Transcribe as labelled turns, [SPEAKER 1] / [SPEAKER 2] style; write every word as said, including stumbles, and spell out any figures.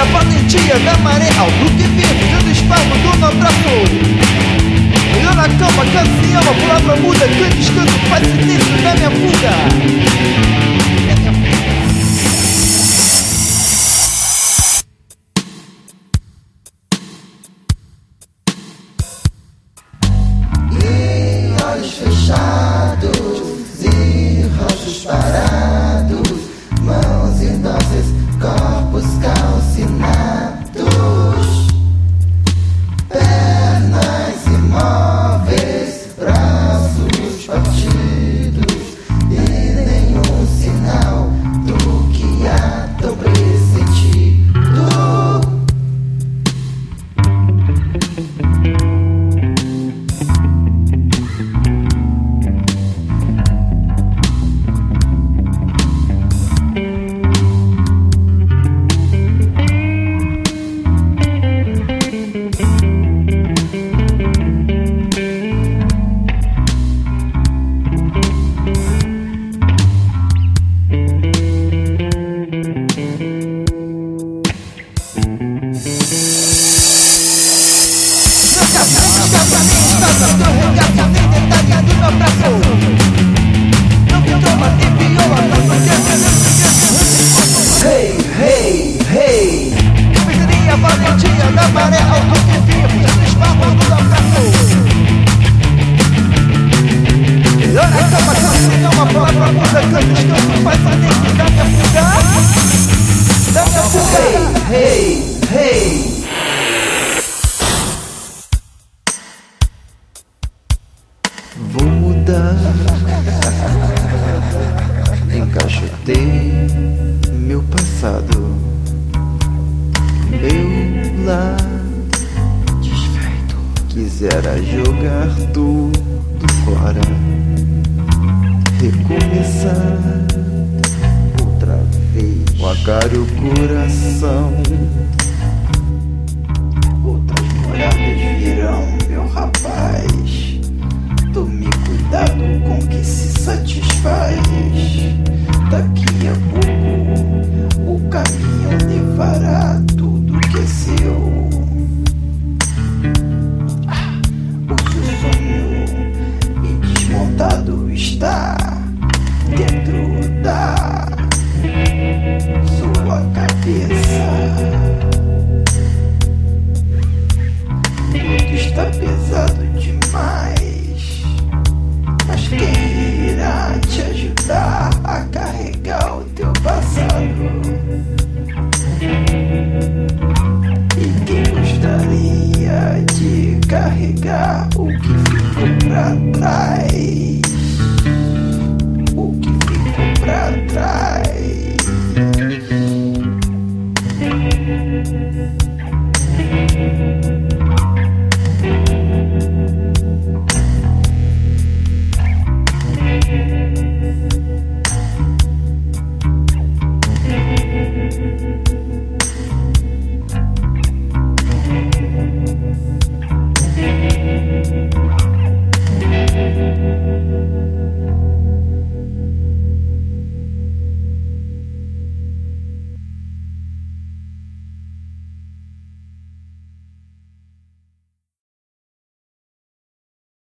[SPEAKER 1] a valentia da maré alto que vive dando espasmo do no abraço. Melhor na cama, canto se ama, palavra muda, que descanso faz sentido da minha fuga.
[SPEAKER 2] Fechados e roxos parados, mãos inóceas, corpos calcinados, pernas imóveis, braços partidos e nenhum sinal do que há tão pressentido. Hey, hey, hey.
[SPEAKER 1] Perderia a valentia da maré alto que vive dando espasmo do abraço. Melhor na cama, canto se ama, palavra muda, que descanso faz sentido da minha fuga. Da minha fuga.
[SPEAKER 2] Hey, hey, hey.
[SPEAKER 3] Vou mudar, encaixotei meu passado, meu lado desfeito. Quisera jogar tudo fora, recomeçar outra vez. O acário coração, outras moradas virão, meu rapaz. Tome cuidado com o que se